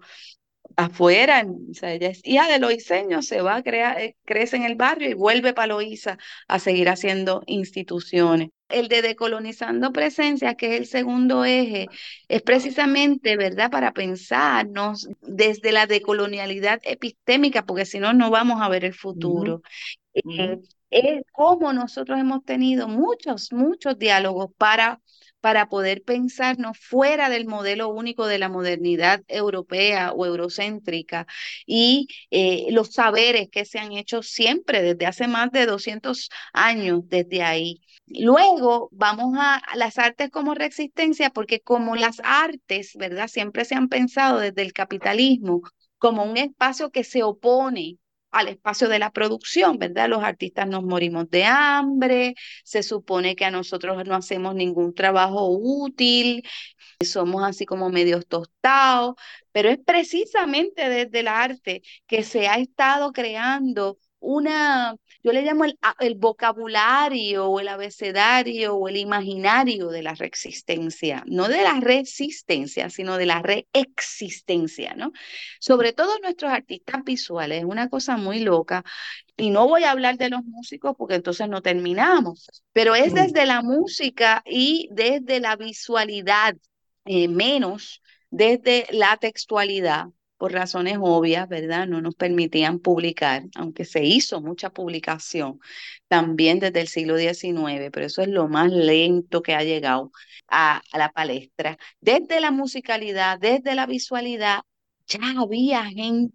afuera. O sea, ella es hija de loiseño, se va a crear, eh, crece en el barrio y vuelve para Loíza a seguir haciendo instituciones. El de decolonizando presencia, que es el segundo eje, es precisamente, ¿verdad?, para pensarnos desde la decolonialidad epistémica, porque si no, no vamos a ver el Ujú, futuro. ujú, Eh, es como nosotros hemos tenido muchos, muchos diálogos para, para poder pensarnos fuera del modelo único de la modernidad europea o eurocéntrica, y eh, los saberes que se han hecho siempre desde hace más de doscientos años desde ahí. Luego vamos a a las artes como resistencia, porque como las artes, ¿verdad?, siempre se han pensado desde el capitalismo como un espacio que se opone al espacio de la producción, ¿verdad? Los artistas nos morimos de hambre, se supone que a nosotros no hacemos ningún trabajo útil, somos así como medios tostados, pero es precisamente desde el arte que se ha estado creando una, yo le llamo el, a- el vocabulario o el abecedario o el imaginario de la reexistencia, no de la resistencia, sino de la reexistencia, ¿no? Sobre todo nuestros artistas visuales, es una cosa muy loca, y no voy a hablar de los músicos porque entonces no terminamos, pero es mm, desde la música y desde la visualidad, eh, menos desde la textualidad, por razones obvias, ¿verdad? No nos permitían publicar, aunque se hizo mucha publicación también desde el siglo diecinueve, pero eso es lo más lento que ha llegado a, a la palestra. Desde la musicalidad, desde la visualidad, ya había gente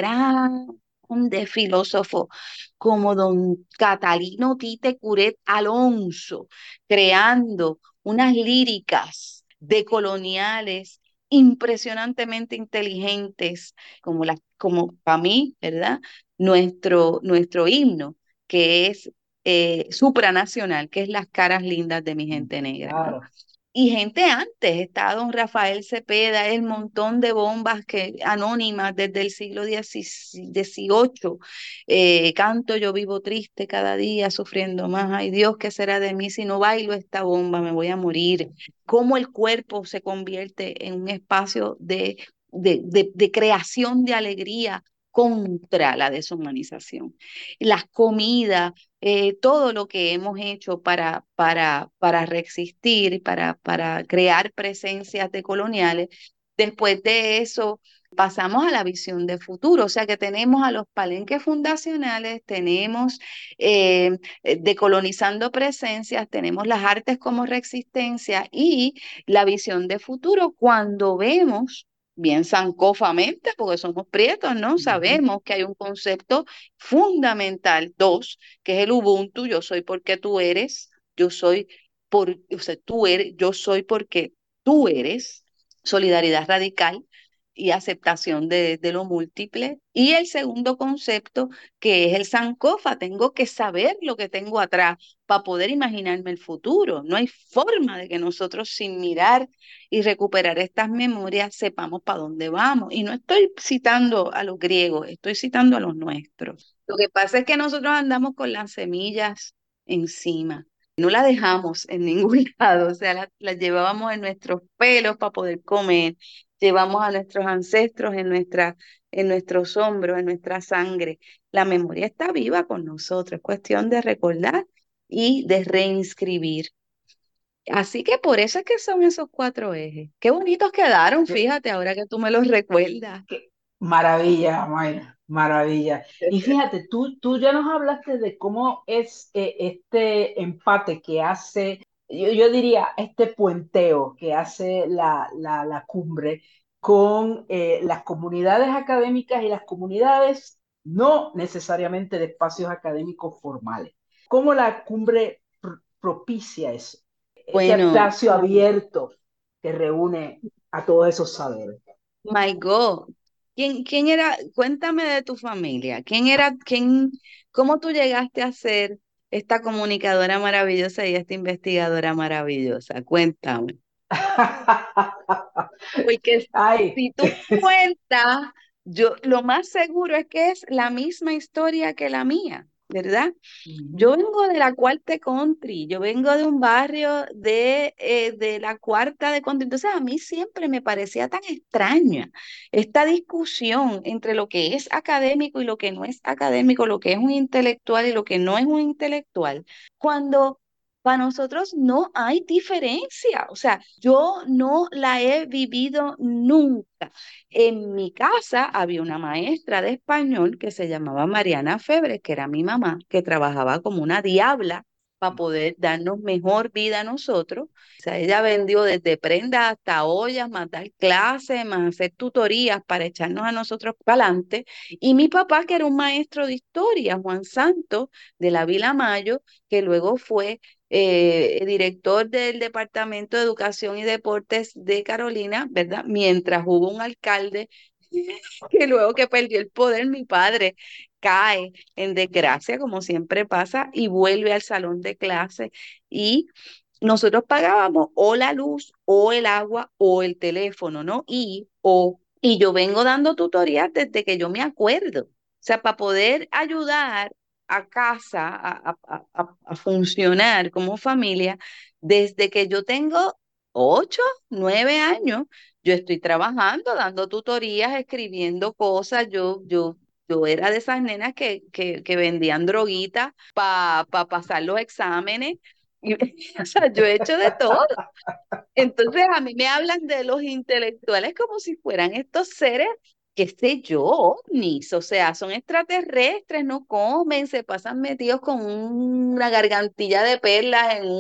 grande, filósofo como don Catalino Tite Curet Alonso, creando unas líricas decoloniales impresionantemente inteligentes, como la, como para mí, ¿verdad? Nuestro, nuestro himno, que es eh, supranacional, que es Las caras lindas de mi mm, gente negra, ¿no? claro. Y gente antes, está don Rafael Cepeda, el montón de bombas que, anónimas desde el siglo dieciocho. Eh, canto yo vivo triste cada día, sufriendo más. Ay Dios, ¿qué será de mí si no bailo esta bomba? Me voy a morir. Cómo el cuerpo se convierte en un espacio de, de, de, de creación de alegría contra la deshumanización. Las comidas, eh, todo lo que hemos hecho para, para, para resistir, para, para crear presencias decoloniales. Después de eso, pasamos a la visión de futuro, o sea que tenemos a los palenques fundacionales, tenemos eh, eh, decolonizando presencias, tenemos las artes como resistencia y la visión de futuro cuando vemos bien sancófamente, porque somos prietos, ¿no? Ujú, Sabemos que hay un concepto fundamental, dos, que es el Ubuntu, yo soy porque tú eres, yo soy por, o sea, tú eres, yo soy porque tú eres, solidaridad radical, y aceptación de, de lo múltiple. Y el segundo concepto, que es el Sankofa, tengo que saber lo que tengo atrás para poder imaginarme el futuro. No hay forma de que nosotros sin mirar y recuperar estas memorias sepamos para dónde vamos. Y no estoy citando a los griegos, estoy citando a los nuestros. Lo que pasa es que nosotros andamos con las semillas encima. No la dejamos en ningún lado, o sea, la, la llevábamos en nuestros pelos para poder comer, llevamos a nuestros ancestros en nuestra, en nuestros hombros, en nuestra sangre. La memoria está viva con nosotros, es cuestión de recordar y de reinscribir. Así que por eso es que son esos cuatro ejes. Qué bonitos quedaron, Qué, fíjate, ahora que tú me los recuerdas. qué maravilla, Mayra, maravilla. Y fíjate, tú, tú ya nos hablaste de cómo es eh, este empate que hace, yo, yo diría, este puenteo que hace la, la, la cumbre con eh, las comunidades académicas y las comunidades no necesariamente de espacios académicos formales. ¿Cómo la cumbre pr- propicia eso? Ese Bueno, espacio abierto que reúne a todos esos saberes. my God. ¿Quién, quién era? Cuéntame de tu familia. ¿Quién era, quién, cómo tú llegaste a ser esta comunicadora maravillosa y esta investigadora maravillosa? Cuéntame. Porque Ay. si tú cuentas, yo lo más seguro es que es la misma historia que la mía, ¿verdad? Yo Ujú. vengo de la cuarta country, yo vengo de un barrio de, eh, de la cuarta de country. Entonces a mí siempre me parecía tan extraña esta discusión entre lo que es académico y lo que no es académico, lo que es un intelectual y lo que no es un intelectual, cuando para nosotros no hay diferencia. O sea, yo no la he vivido nunca. En mi casa había una maestra de español que se llamaba Mariana Febre, que era mi mamá, que trabajaba como una diabla para poder darnos mejor vida a nosotros. O sea, ella vendió desde prendas hasta ollas, más dar clases, más hacer tutorías para echarnos a nosotros para adelante. Y mi papá, que era un maestro de historia, Juan Santos, de la Vila Mayo, que luego fue eh, director del Departamento de Educación y Deportes de Carolina, ¿verdad? Mientras hubo un alcalde que luego que perdió el poder, mi padre cae en desgracia, como siempre pasa, y vuelve al salón de clase. Y nosotros pagábamos o la luz, o el agua, o el teléfono, ¿no? Y, o, y yo vengo dando tutorías desde que yo me acuerdo. O sea, para poder ayudar a casa a, a, a, a- a funcionar como familia, desde que yo tengo ocho, nueve años, yo estoy trabajando, dando tutorías, escribiendo cosas. Yo, yo, yo era de esas nenas que, que, que vendían droguitas para pa pasar los exámenes. Y, o sea, yo he hecho de todo. Entonces a mí me hablan de los intelectuales como si fueran estos seres, qué sé yo, ovnis, o sea, son extraterrestres, no comen, se pasan metidos con un- una gargantilla de perlas en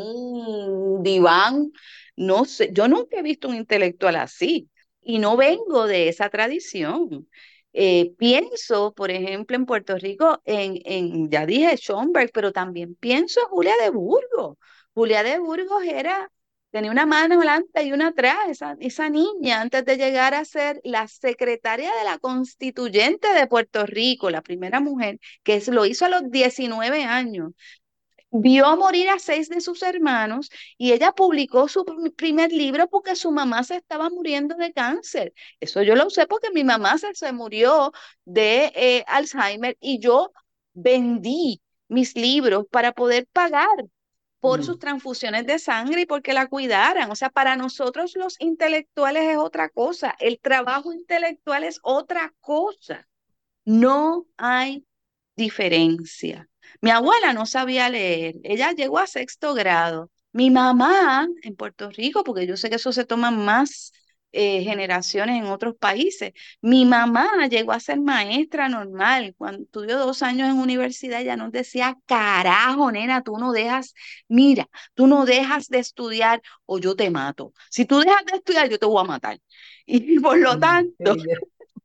un diván. No sé, yo nunca he visto un intelectual así y no vengo de esa tradición. Eh, pienso, por ejemplo, en Puerto Rico, en, en, ya dije Schomburg, pero también pienso en Julia de Burgos. Julia de Burgos era tenía una mano adelante y una atrás, esa, esa niña, antes de llegar a ser la secretaria de la constituyente de Puerto Rico, la primera mujer, que es- lo hizo a los diecinueve años. Vio morir a seis de sus hermanos y ella publicó su pr- primer libro porque su mamá se estaba muriendo de cáncer. Eso yo lo sé porque mi mamá se, se murió de eh, Alzheimer y yo vendí mis libros para poder pagar por sus Mm. transfusiones de sangre y porque la cuidaran. O sea, para nosotros los intelectuales es otra cosa, el trabajo intelectual es otra cosa. No hay diferencia. Mi abuela no sabía leer, ella llegó a sexto grado. Mi mamá en Puerto Rico, porque yo sé que eso se toma más eh, generaciones en otros países, mi mamá llegó a ser maestra normal. Cuando estudió dos años en universidad, ella nos decía, carajo, nena, tú no dejas, mira, tú no dejas de estudiar o yo te mato. Si tú dejas de estudiar, yo te voy a matar. Y por lo Mm, tanto, ella.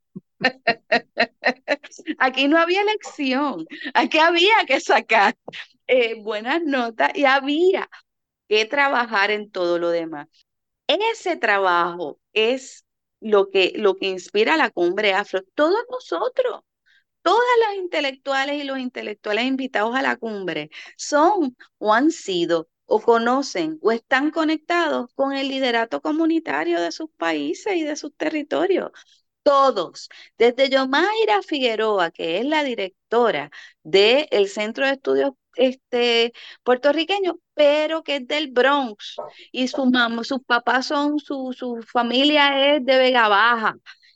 aquí no había elección, aquí había que sacar eh, buenas notas y había que trabajar en todo lo demás. Ese trabajo es lo que, lo que inspira la cumbre afro. Todos nosotros, todas las intelectuales y los intelectuales invitados a la cumbre son o han sido o conocen o están conectados con el liderato comunitario de sus países y de sus territorios. Todos, desde Yomaira Figueroa, que es la directora del Centro de Estudios este, puertorriqueño, pero que es del Bronx, y sus mam- sus papás son, su, su familia es de Vega Baja,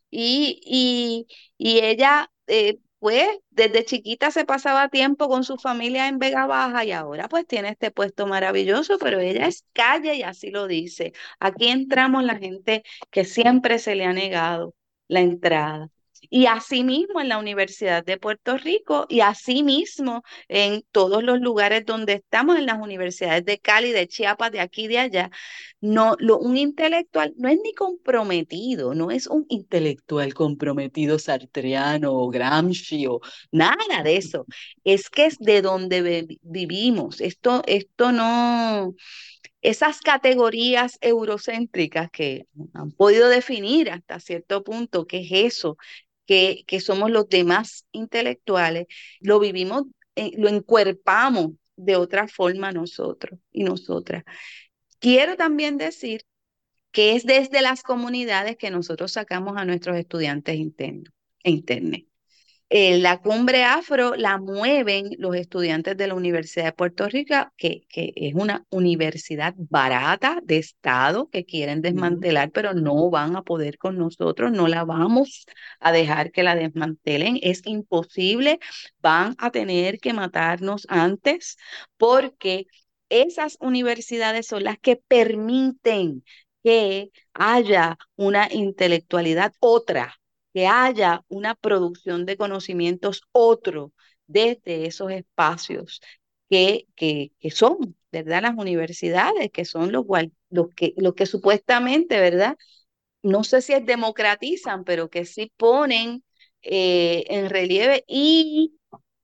y, y, y ella, eh, pues, desde chiquita se pasaba tiempo con su familia en Vega Baja, y ahora pues tiene este puesto maravilloso, pero ella es calle y así lo dice. Aquí entramos la gente que siempre se le ha negado la entrada. Y asimismo en la Universidad de Puerto Rico y asimismo en todos los lugares donde estamos, en las universidades de Cali, de Chiapas, de aquí, de allá, no, lo, un intelectual no es ni comprometido, no es un intelectual comprometido sartreano o Gramsci o nada de eso. Es que es de donde vi- vivimos. Esto, esto no, esas categorías eurocéntricas que han podido definir hasta cierto punto qué es eso, que, que somos los demás intelectuales, lo vivimos, eh, lo encuerpamos de otra forma nosotros y nosotras. Quiero también decir que es desde las comunidades que nosotros sacamos a nuestros estudiantes internos e internas. Eh, la cumbre afro la mueven los estudiantes de la Universidad de Puerto Rico, que, que es una universidad barata de Estado que quieren Ujú. desmantelar, pero no van a poder con nosotros, no la vamos a dejar que la desmantelen, es imposible, van a tener que matarnos antes porque esas universidades son las que permiten que haya una intelectualidad otra, que haya una producción de conocimientos otro desde esos espacios que, que, que son, ¿verdad? Las universidades, que son los, gual- los que, los que supuestamente, ¿verdad? No sé si es democratizan, pero que sí ponen eh, en relieve y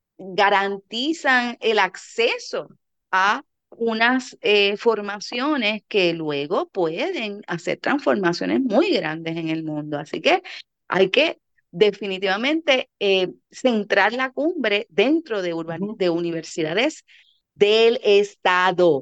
garantizan el acceso a unas eh, formaciones que luego pueden hacer transformaciones muy grandes en el mundo. Así que hay que definitivamente eh, centrar la cumbre dentro de, urbani- Ujú. de universidades del Estado,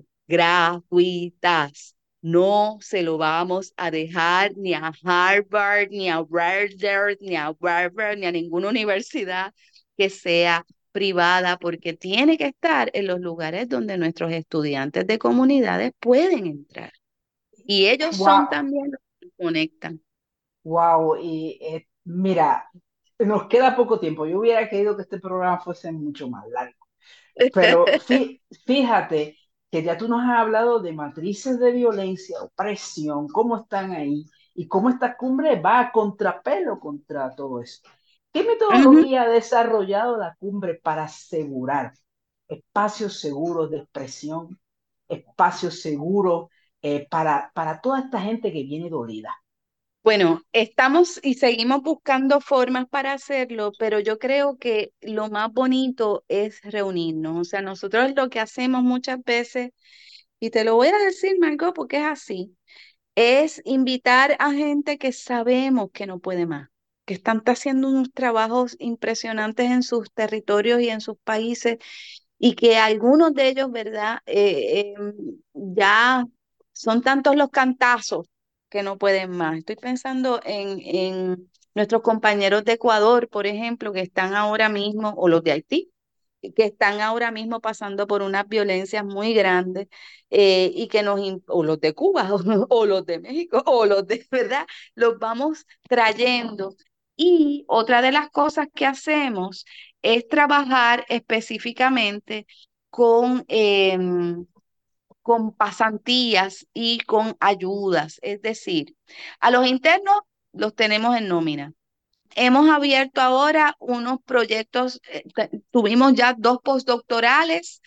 gratuitas. No se lo vamos a dejar ni a Harvard, ni a Rutgers, ni a Harvard, ni a ninguna universidad que sea privada, porque tiene que estar en los lugares donde nuestros estudiantes de comunidades pueden entrar. Y ellos son Wow, también los que conectan. wow. Y eh, mira, nos queda poco tiempo. Yo hubiera querido que este programa fuese mucho más largo. Pero fí- fíjate que ya tú nos has hablado de matrices de violencia, opresión, cómo están ahí y cómo esta cumbre va a contrapelo contra todo eso. ¿Qué Ujú. metodología ha desarrollado la cumbre para asegurar espacios seguros de expresión, espacios seguros eh, para, para toda esta gente que viene dolida? Bueno, estamos y seguimos buscando formas para hacerlo, pero yo creo que lo más bonito es reunirnos. O sea, nosotros lo que hacemos muchas veces, y te lo voy a decir, Margot, porque es así, es invitar a gente que sabemos que no puede más, que están haciendo unos trabajos impresionantes en sus territorios y en sus países y que algunos de ellos, ¿verdad? Eh, eh, ya son tantos los cantazos que no pueden más. Estoy pensando en, en nuestros compañeros de Ecuador, por ejemplo, que están ahora mismo, o los de Haití, que están ahora mismo pasando por unas violencias muy grandes eh, y que nos, im- o los de Cuba, o, o los de México, o los de, ¿verdad? Los vamos trayendo. Y otra de las cosas que hacemos es trabajar específicamente con, em, con pasantías y con ayudas. Es decir, a los internos los tenemos en nómina. Hemos abierto ahora unos proyectos, eh, te- tuvimos ya dos postdoctorales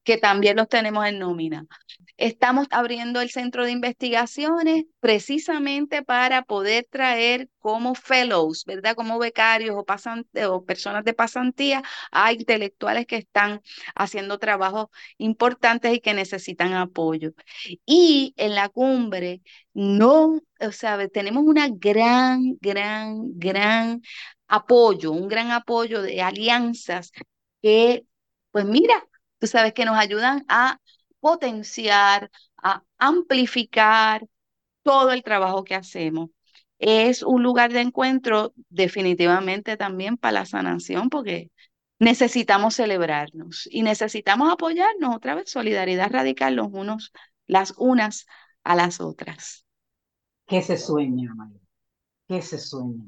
que también los tenemos en nómina. Estamos abriendo el centro de investigaciones precisamente para poder traer como fellows, ¿verdad? Como becarios o, pasantes, o personas de pasantía a intelectuales que están haciendo trabajos importantes y que necesitan apoyo. Y en la cumbre, no, o sea, tenemos una gran, gran, gran apoyo, un gran apoyo de alianzas que, pues mira, tú sabes que nos ayudan a potenciar, a amplificar todo el trabajo que hacemos. Es un lugar de encuentro definitivamente también para la sanación, porque necesitamos celebrarnos y necesitamos apoyarnos otra vez, solidaridad radical los unos, las unas a las otras. ¿Qué se sueña, Mayra? ¿Qué se sueña?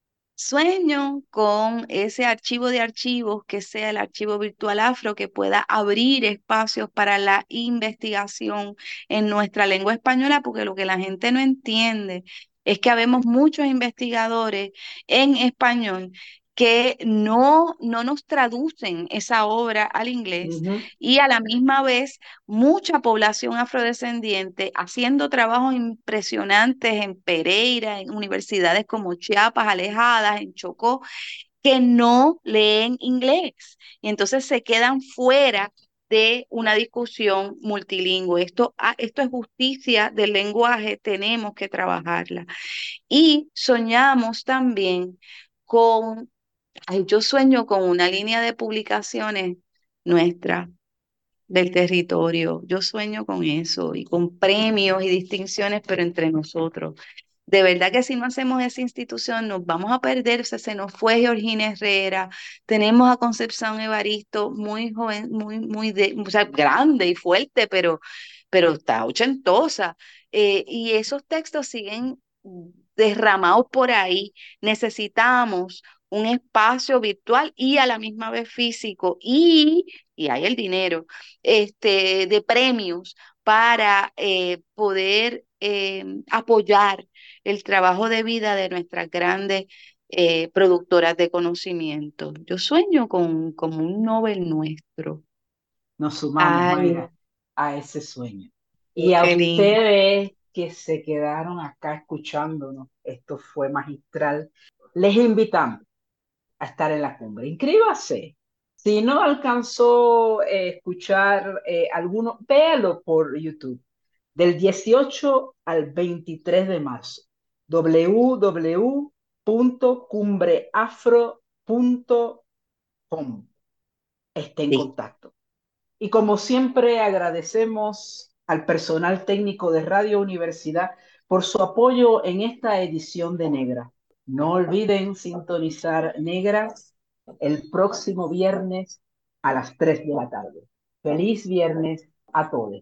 Sueño con ese archivo de archivos que sea el archivo virtual afro que pueda abrir espacios para la investigación en nuestra lengua española, porque lo que la gente no entiende es que habemos muchos investigadores en español que no, no nos traducen esa obra al inglés Uh-huh. y a la misma vez mucha población afrodescendiente haciendo trabajos impresionantes en Pereira, en universidades como Chiapas, alejadas, en Chocó, que no leen inglés y entonces se quedan fuera de una discusión multilingüe. Esto, ah, esto es justicia del lenguaje, tenemos que trabajarla. Y soñamos también con, ay, yo sueño con una línea de publicaciones nuestra del territorio. Yo sueño con eso y con premios y distinciones, pero entre nosotros. De verdad que si no hacemos esa institución nos vamos a perder. O sea, se nos fue Georgina Herrera, tenemos a Concepción Evaristo, muy joven, muy, muy de, o sea, grande y fuerte, pero, pero está ochentosa. Eh, y esos textos siguen derramados por ahí. Necesitamos un espacio virtual y a la misma vez físico y, y hay el dinero este, de premios para eh, poder eh, apoyar el trabajo de vida de nuestras grandes eh, productoras de conocimiento. Yo sueño con, con un Nobel nuestro. Nos sumamos, Ay, Mayra, a ese sueño. Y a qué lindo. ustedes que se quedaron acá escuchándonos, esto fue magistral, les invitamos a estar en la cumbre. Inscríbase. Si no alcanzó a eh, escuchar eh, alguno, véalo por YouTube. Del dieciocho al veintitrés de marzo. w w w punto cumbreafro punto com. Esté en Sí. contacto. Y como siempre agradecemos al personal técnico de Radio Universidad por su apoyo en esta edición de Negra. No olviden sintonizar Negras el próximo viernes a las tres de la tarde. Feliz viernes a todos.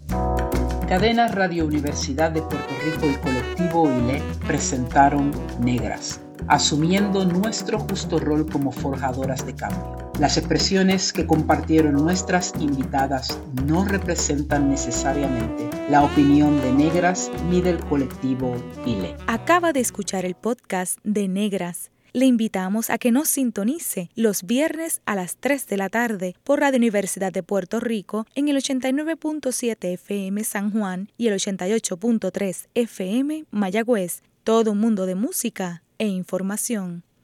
Cadena Radio Universidad de Puerto Rico y Colectivo I L E presentaron Negras, asumiendo nuestro justo rol como forjadoras de cambio. Las expresiones que compartieron nuestras invitadas no representan necesariamente la opinión de Negras ni del colectivo I L E. Acaba de escuchar el podcast de Negras. Le invitamos a que nos sintonice los viernes a las tres de la tarde por Radio Universidad de Puerto Rico en el ochenta y nueve punto siete F M San Juan y el ochenta y ocho punto tres F M Mayagüez. Todo un mundo de música e información.